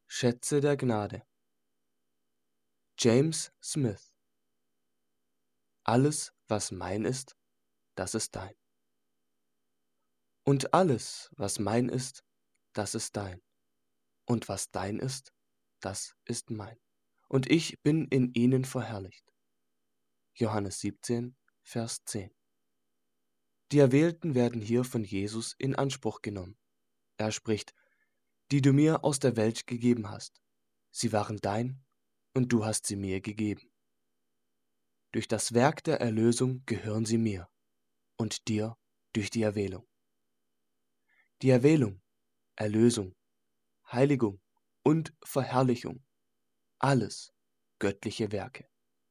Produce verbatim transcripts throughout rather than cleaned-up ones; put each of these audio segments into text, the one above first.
Schätze der Gnade. James Smith. Alles, was mein ist, das ist dein. Und alles, was mein ist, das ist dein. Und was dein ist, das ist mein. Und ich bin in ihnen verherrlicht. Johannes siebzehn, Vers zehn. Die Erwählten werden hier von Jesus in Anspruch genommen. Er spricht: Die du mir aus der Welt gegeben hast. Sie waren dein, und du hast sie mir gegeben. Durch das Werk der Erlösung gehören sie mir und dir durch die Erwählung. Die Erwählung, Erlösung, Heiligung und Verherrlichung, alles göttliche Werke.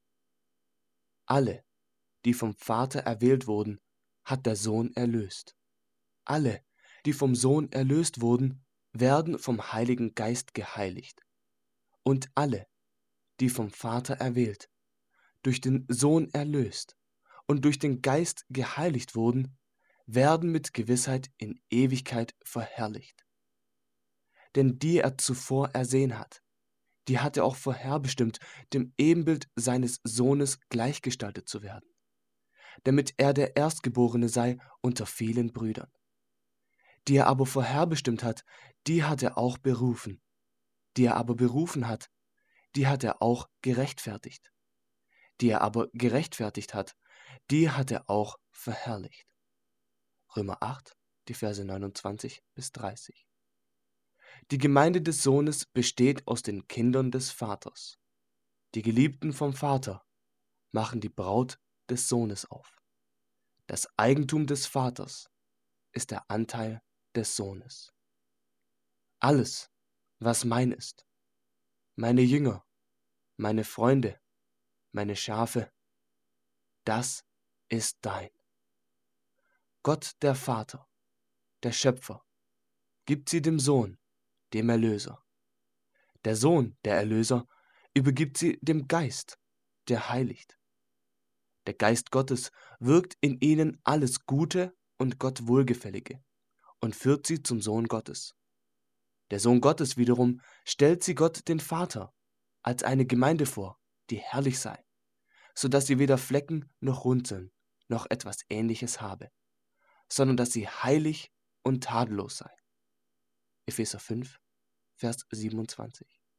Alle, die vom Vater erwählt wurden, hat der Sohn erlöst. Alle, die vom Sohn erlöst wurden, werden vom Heiligen Geist geheiligt. Und alle, die vom Vater erwählt, durch den Sohn erlöst und durch den Geist geheiligt wurden, werden mit Gewissheit in Ewigkeit verherrlicht. Denn die er zuvor ersehen hat, die hat er auch vorherbestimmt, dem Ebenbild seines Sohnes gleichgestaltet zu werden, damit er der Erstgeborene sei unter vielen Brüdern. Die er aber vorherbestimmt hat, die hat er auch berufen. Die er aber berufen hat, die hat er auch gerechtfertigt. Die er aber gerechtfertigt hat, die hat er auch verherrlicht. Römer acht, die Verse neunundzwanzig bis dreißig. Die Gemeinde des Sohnes besteht aus den Kindern des Vaters. Die Geliebten vom Vater machen die Braut des Sohnes auf. Das Eigentum des Vaters ist der Anteil des Sohnes. Alles, was mein ist, meine Jünger, meine Freunde, meine Schafe, das ist dein. Gott der Vater, der Schöpfer, gibt sie dem Sohn, dem Erlöser. Der Sohn, der Erlöser, übergibt sie dem Geist, der heiligt. Der Geist Gottes wirkt in ihnen alles Gute und Gott Wohlgefällige und führt sie zum Sohn Gottes. Der Sohn Gottes wiederum stellt sie Gott den Vater als eine Gemeinde vor, die herrlich sei, so dass sie weder Flecken noch Runzeln noch etwas Ähnliches habe, sondern dass sie heilig und tadellos sei. Epheser fünf, Vers siebenundzwanzig.